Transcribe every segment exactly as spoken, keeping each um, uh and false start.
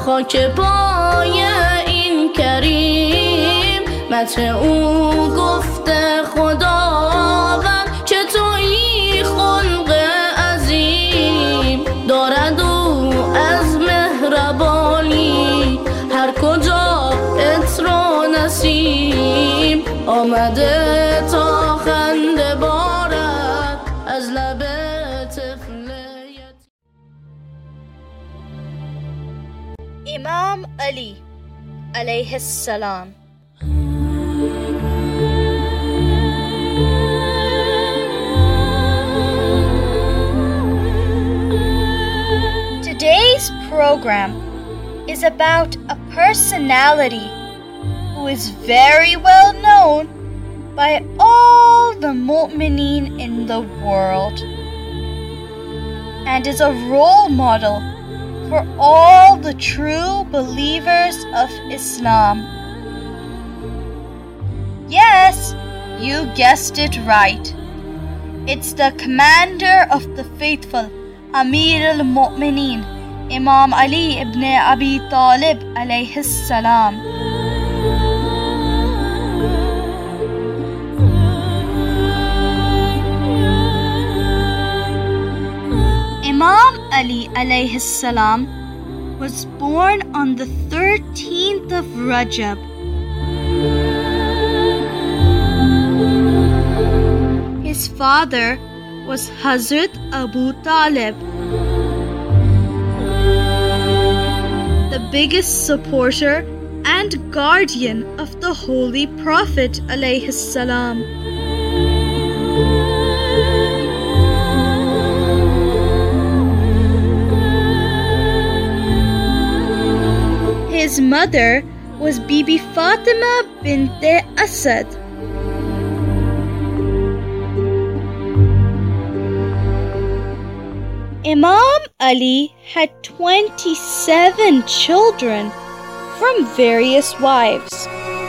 خاک پای این کریم مدح او گفته خداوند چه تویی خلق عظیم دارد او از مهربانی هر کجا عطر و نسیم آمده تا خنده بارد از لب طفل امام علی علیه السلام. Today's program is about a personality who is very well known by all the mu'mineen in the world and is a role model for all the true believers of Islam. Yes, you guessed it right. It's the commander of the faithful, Amir al-Mu'mineen, Imam Ali ibn Abi Talib alayhi salam. Imam Ali alayhi salam was born on the thirteenth of Rajab. His father was Hazrat Abu Talib, the biggest supporter and guardian of the Holy Prophet alayhi salam. His mother was Bibi Fatima bint Asad. Imam Ali had twenty-seven children from various wives.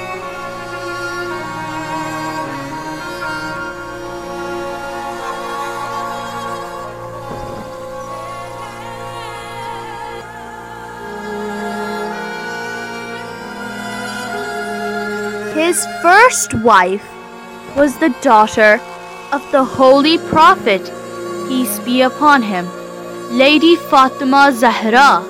His first wife was the daughter of the Holy Prophet, peace be upon him, Lady Fatima Zahra.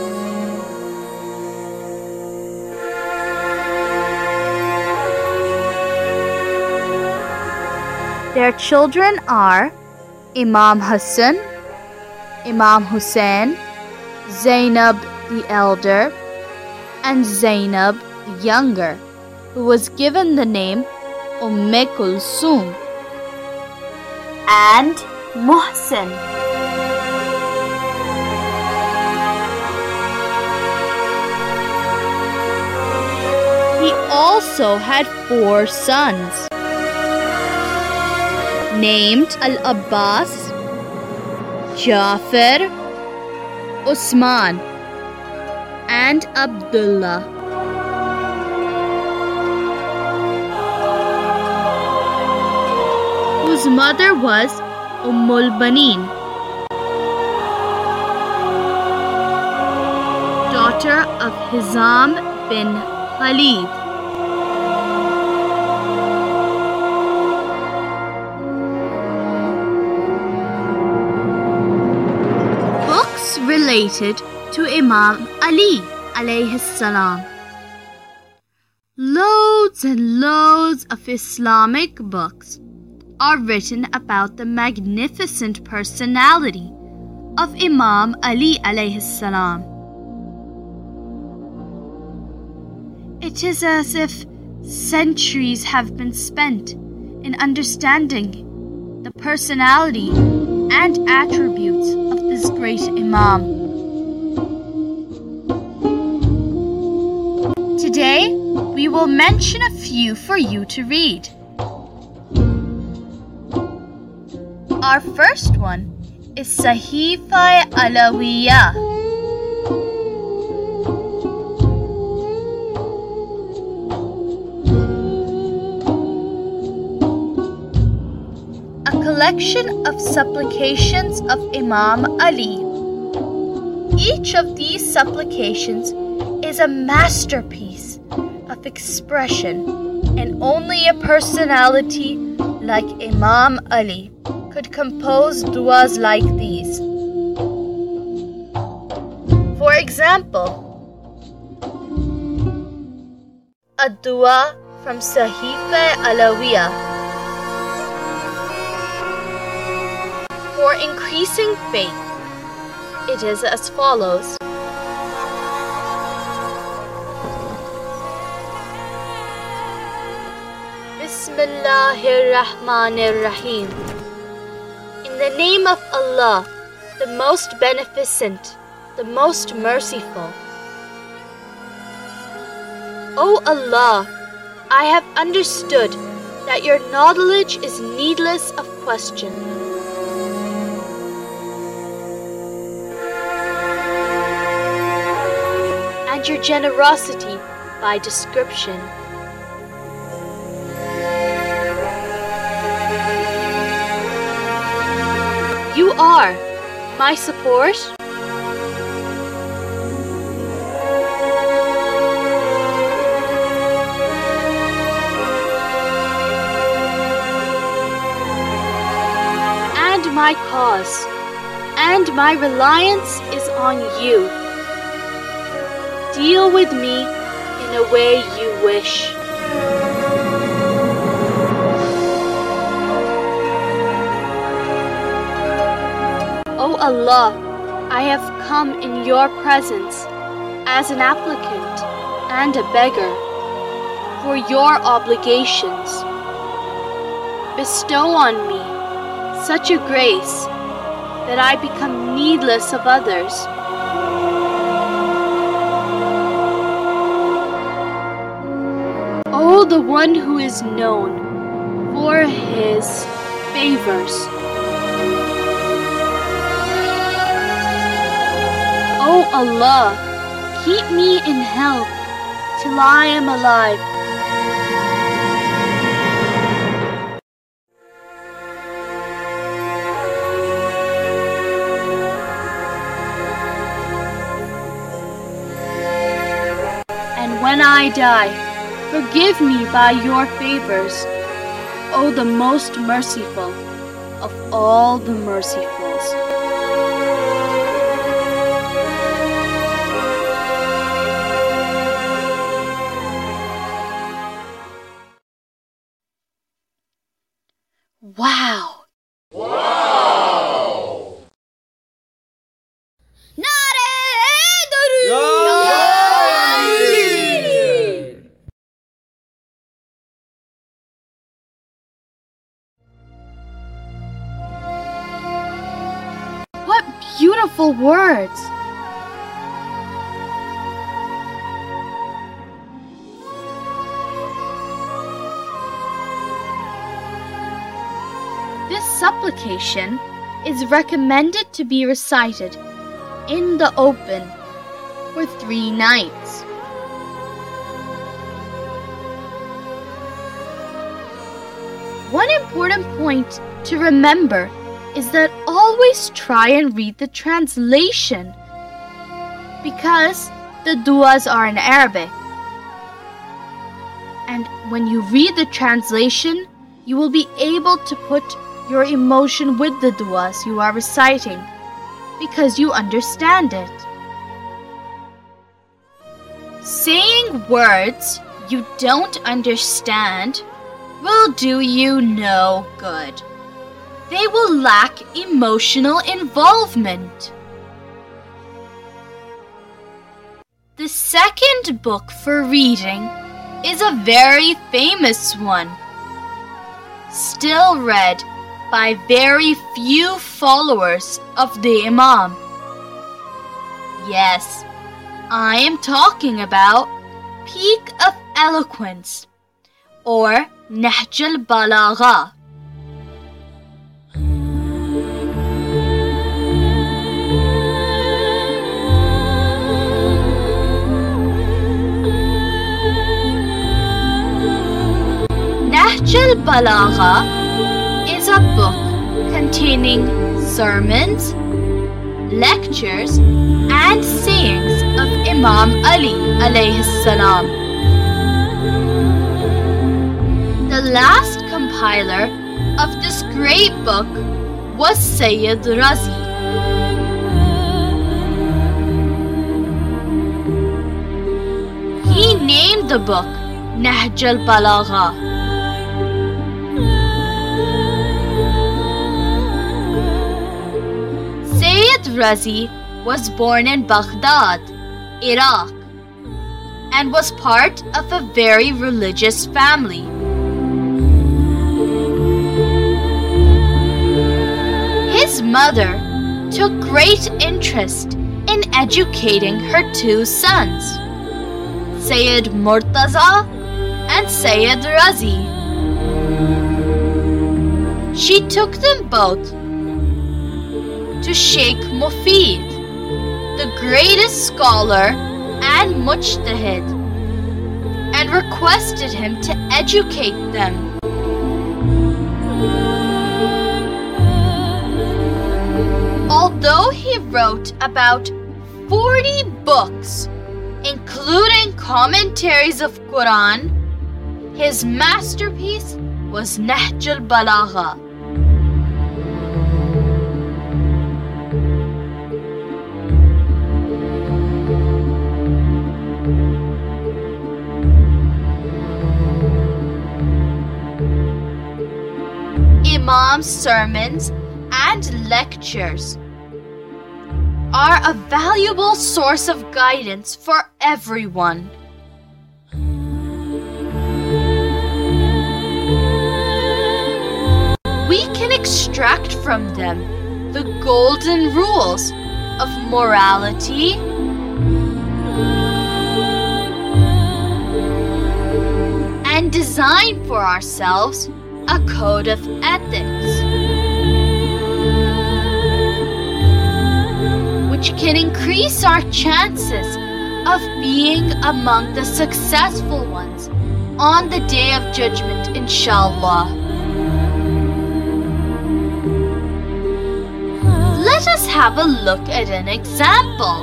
Their children are Imam Hassan, Imam Hussein, Zainab the elder, and Zainab the younger, who was given the name Umm Kulsum, and Muhsin. He also had four sons, named Al-Abbas, Jafar, Usman, and Abdullah. Whose mother was Ummul Baneen, daughter of Hizam bin Khalid. Books related to Imam Ali alayhi salam. Loads and loads of Islamic books are written about the magnificent personality of Imam Ali alayhi salam. It is as if centuries have been spent in understanding the personality and attributes of this great Imam. Today, we will mention a few for you to read. Our first one is Sahifa Alawiyah. A collection of supplications of Imam Ali. Each of these supplications is a masterpiece of expression, and only a personality like Imam Ali could compose du'as like these. For example, a dua from Sahifa Alawiyah. For increasing faith, it is as follows. Bismillahir Rahmanir Rahim. In the name of Allah, the most beneficent, the most merciful. O Allah, I have understood that your knowledge is needless of question. And your generosity by description. You are my support, and my cause, and my reliance is on you. Deal with me in a way you wish. O Allah, I have come in your presence as an applicant and a beggar for your obligations. Bestow on me such a grace that I become needless of others. O the one who is known for his favors. O Allah, keep me in health till I am alive. And when I die, forgive me by your favors, O the most merciful of all the mercifuls. Wow! Wow! What beautiful words! This supplication is recommended to be recited in the open for three nights. One important point to remember is that always try and read the translation, because the du'as are in Arabic. And when you read the translation, you will be able to put your emotion with the du'as you are reciting, because you understand it. Saying words you don't understand will do you no good. They will lack emotional involvement. The second book for reading is a very famous one, still read by very few followers of the Imam. Yes, I am talking about Peak of Eloquence, or Nahj al-Balagha. Nahj al-Balagha is a book containing sermons, lectures, and sayings of Imam Ali alayhi salam. The last compiler of this great book was Sayyid Razi. He named the book Nahj al-Balagha. Sayyid Razi was born in Baghdad, Iraq, and was part of a very religious family. His mother took great interest in educating her two sons, Sayyid Murtaza and Sayyid Razi. She took them both to Sheikh Mufid, the greatest scholar and mujtahid, and requested him to educate them. Although he wrote about forty books, including commentaries of Quran, his masterpiece was Nahj al-Balagha. Imam's sermons and lectures are a valuable source of guidance for everyone. We can extract from them the golden rules of morality, and design for ourselves a code of ethics, which can increase our chances of being among the successful ones on the Day of Judgment, inshallah. Let us have a look at an example.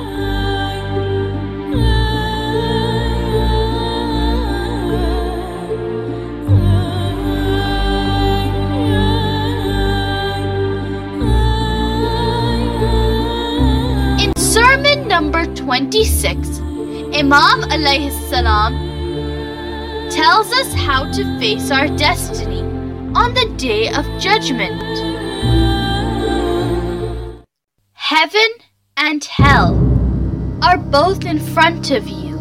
Sermon number twenty-six, Imam alayhi salam tells us how to face our destiny on the Day of Judgment. Heaven and hell are both in front of you.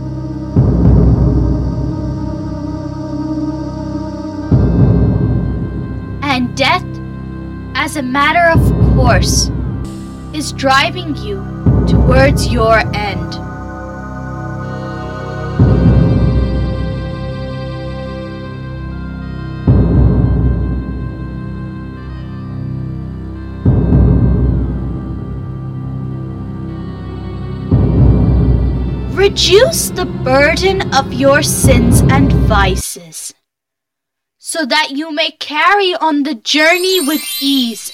And death, as a matter of course, is driving you towards your end. Reduce the burden of your sins and vices, so that you may carry on the journey with ease.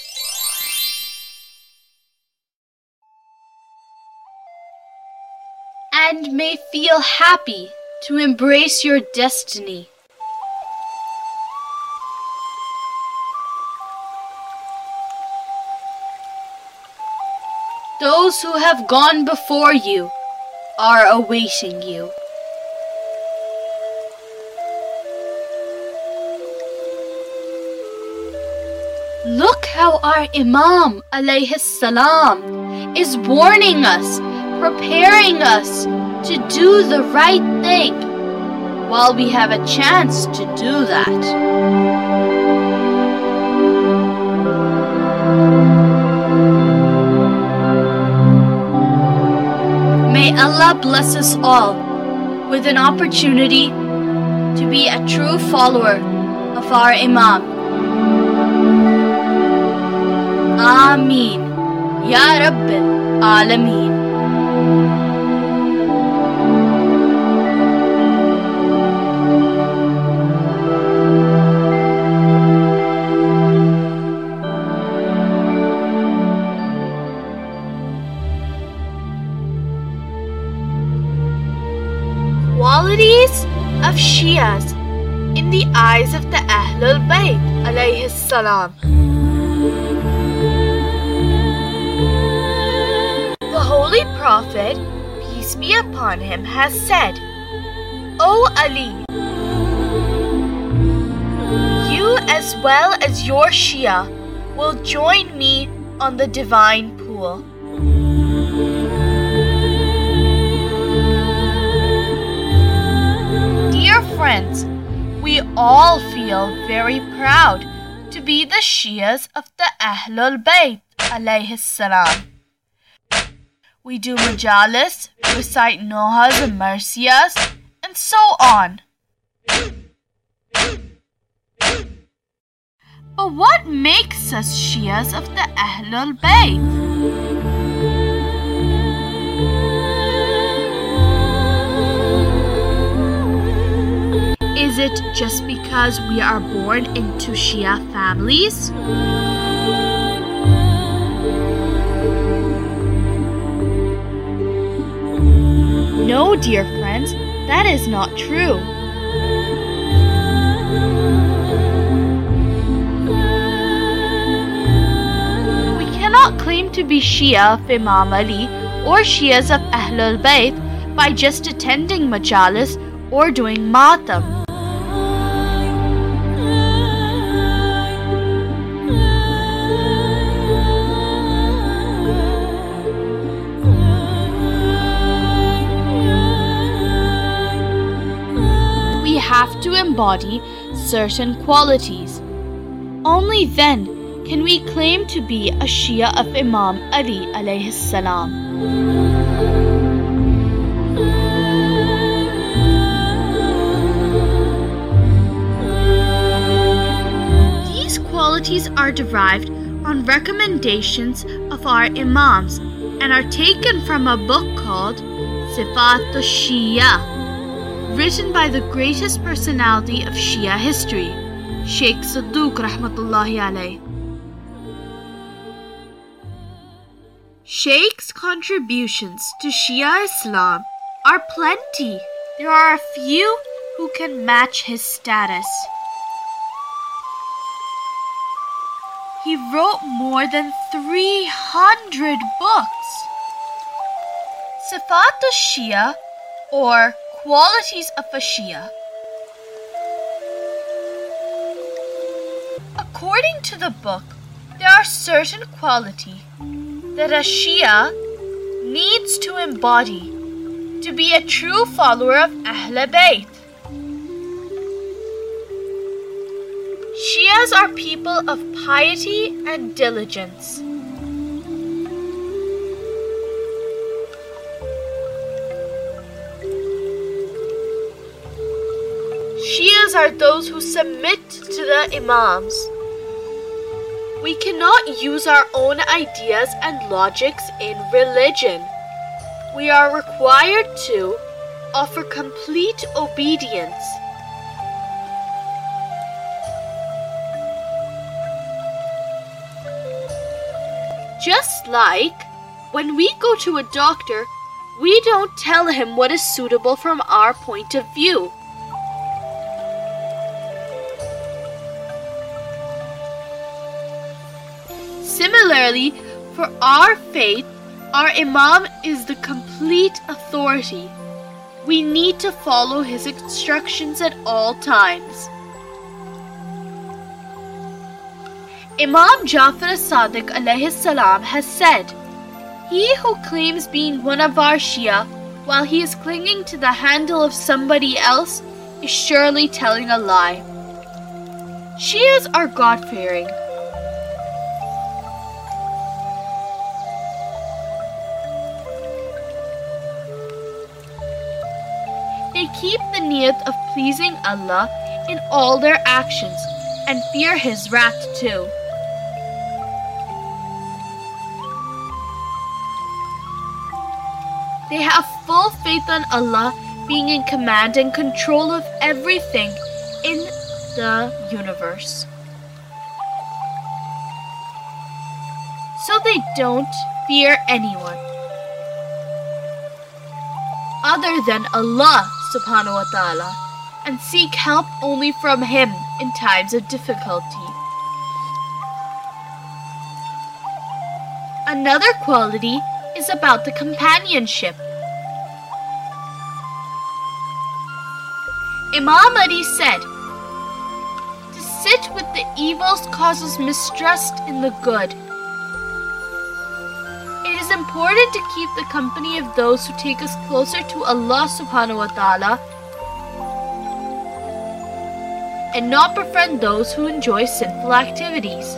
And may feel happy to embrace your destiny. Those who have gone before you are awaiting you. Look how our Imam alayhi salam is warning us, preparing us to do the right thing while we have a chance to do that. May Allah bless us all with an opportunity to be a true follower of our Imam. Ameen. Ya Rabbil Alameen. qualities of Shias in the eyes of the Ahlul Bayt alayhi salam. The Holy Prophet, peace be upon him, has said, "O Ali, you as well as your Shia will join me on the divine pool." Dear friends, we all feel very proud to be the Shias of the Ahlul Bayt alayhi salam. We do majalis, recite nohas and marsiyas, and so on. But what makes us Shias of the Ahlul Bayt? Is it just because we are born into Shia families? No, dear friends, that is not true. We cannot claim to be Shia of Imam Ali or Shias of Ahlul Bayt by just attending majalis or doing matam. We have to embody certain qualities. Only then can we claim to be a Shia of Imam Ali alayhi salam. These qualities are derived on recommendations of our Imams and are taken from a book called Sifat al-Shia, written by the greatest personality of Shia history, Sheikh Sadduq rahmatullahi alayh. Sheikh's contributions to Shia Islam are plenty. There are a few who can match his status. He wrote more than three hundred books. Sifat al-Shia, or Qualities of a Shia. According to the book, there are certain qualities that a Shia needs to embody to be a true follower of Ahl Bayt. Shias are people of piety and diligence. Shias are those who submit to the Imams. We cannot use our own ideas and logics in religion. We are required to offer complete obedience. Just like when we go to a doctor, we don't tell him what is suitable from our point of view. Similarly, for our faith, our Imam is the complete authority. We need to follow his instructions at all times. Imam Jafar as-Sadiq alayhi salam has said, "He who claims being one of our Shia while he is clinging to the handle of somebody else is surely telling a lie." Shias are God-fearing. They keep the niyat of pleasing Allah in all their actions and fear His wrath too. They have full faith on Allah being in command and control of everything in the universe. So they don't fear anyone other than Allah subhanahu wa ta'ala and seek help only from Him in times of difficulty. Another quality is about the companionship. Imam Ali said, "To sit with the evils causes mistrust in the good." It is important to keep the company of those who take us closer to Allah subhanahu wa ta'ala and not befriend those who enjoy sinful activities.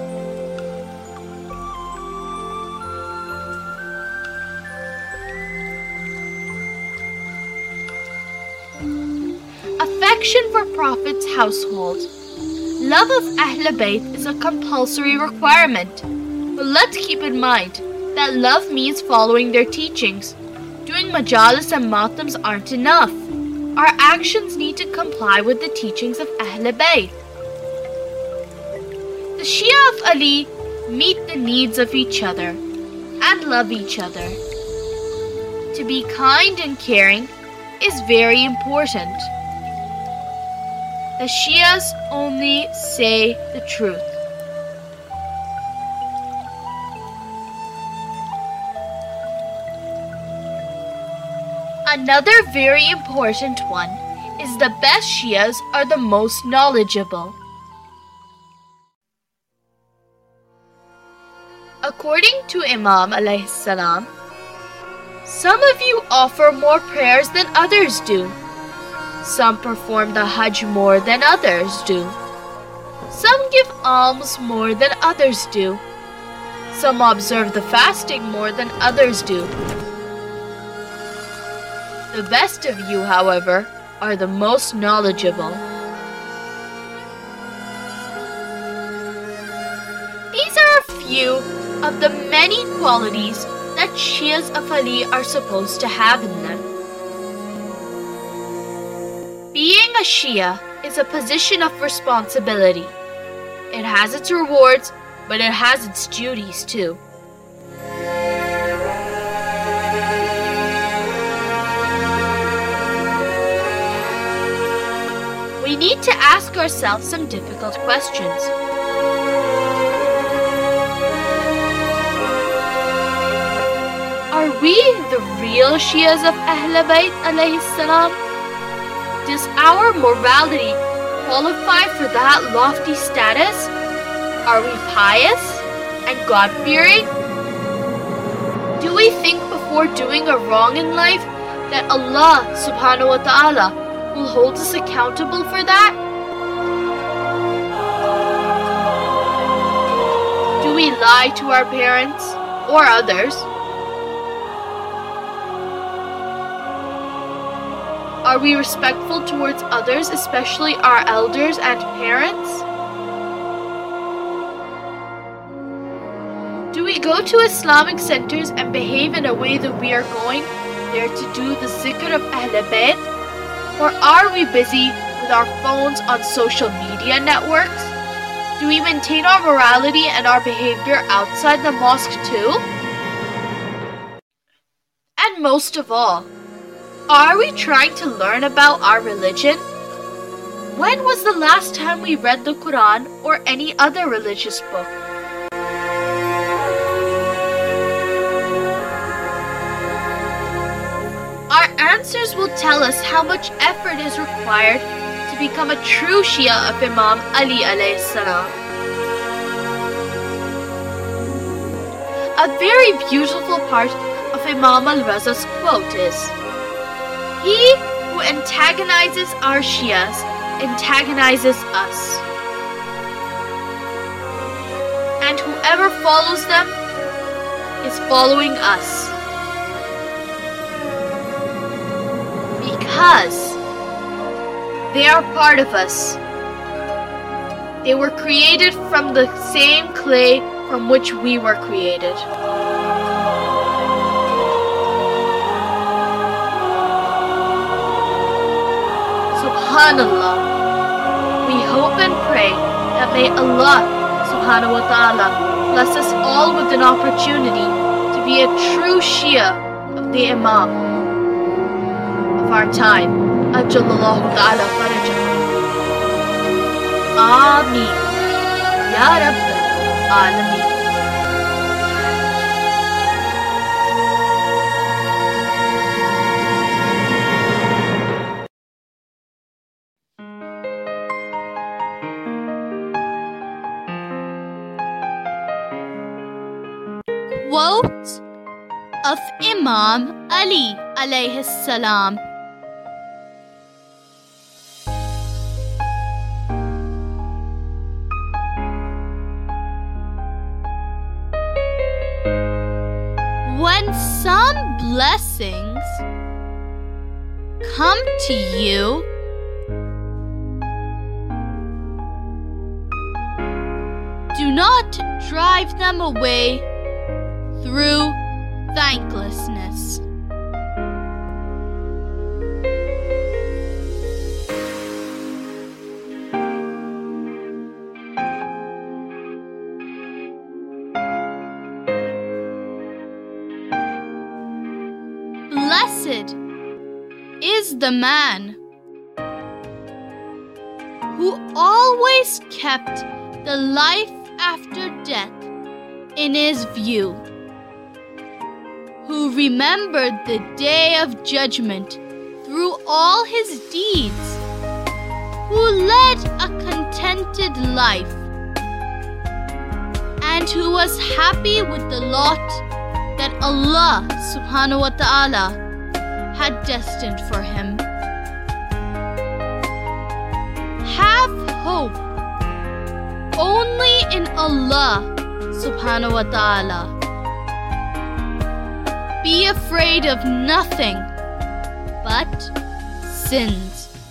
Affection for Prophet's household. Love of Ahl Bayt is a compulsory requirement, but let's keep in mind that love means following their teachings. Doing majalis and matams aren't enough. Our actions need to comply with the teachings of Ahl Bayt. The Shia of Ali meet the needs of each other and love each other. To be kind and caring is very important. The Shias only say the truth. Another very important one is the best Shias are the most knowledgeable. According to Imam alayhi salam, some of you offer more prayers than others do. Some perform the Hajj more than others do. Some give alms more than others do. Some observe the fasting more than others do. The best of you, however, are the most knowledgeable. These are a few of the many qualities that Shias of Ali are supposed to have in them. Being a Shia is a position of responsibility. It has its rewards, but it has its duties too. We need to ask ourselves some difficult questions. Are we the real Shias of Ahl Bayt alayhi salam? Does our morality qualify for that lofty status? Are we pious and God-fearing? Do we think before doing a wrong in life that Allah subhanahu wa ta'ala will hold us accountable for that? Do we lie to our parents or others? Are we respectful towards others, especially our elders and parents? Do we go to Islamic centers and behave in a way that we are going there to do the zikr of Ahl Bayt? Or are we busy with our phones on social media networks? Do we maintain our morality and our behavior outside the mosque too? And most of all, are we trying to learn about our religion? When was the last time we read the Quran or any other religious book? Our answers will tell us how much effort is required to become a true Shia of Imam Ali alayhi salam. A very beautiful part of Imam al-Raza's quote is, "He who antagonizes our Shias antagonizes us, and whoever follows them is following us, because they are part of us. They were created from the same clay from which we were created." SubhanAllah. We hope and pray that may Allah subhanahu wa ta'ala bless us all with an opportunity to be a true Shia of the Imam of our time. أجل الله تعالى فرجه. آمين يا رب العالمين. Quote of Imam Ali alayhi salam. When some blessings come to you, do not drive them away through thanklessness. Blessed is the man who always kept the life after death in his view, who remembered the day of judgment through all his deeds, who led a contented life, and who was happy with the lot that Allah subhanahu wa ta'ala had destined for him. Have hope only in Allah subhanahu wa ta'ala. Be afraid of nothing but sins.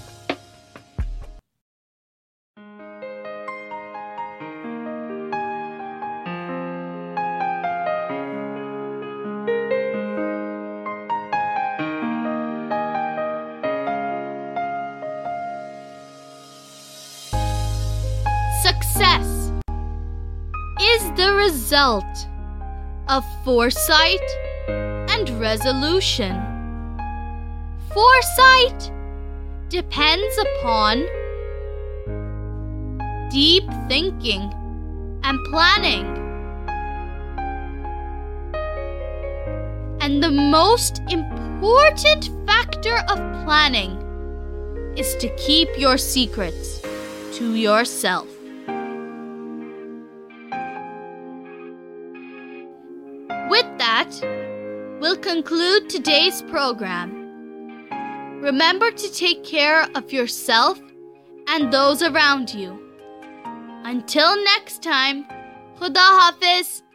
Success is the result of foresight and resolution. Foresight depends upon deep thinking and planning. And the most important factor of planning is to keep your secrets to yourself. With that, we'll conclude today's program. Remember to take care of yourself and those around you. Until next time, Khuda Hafiz.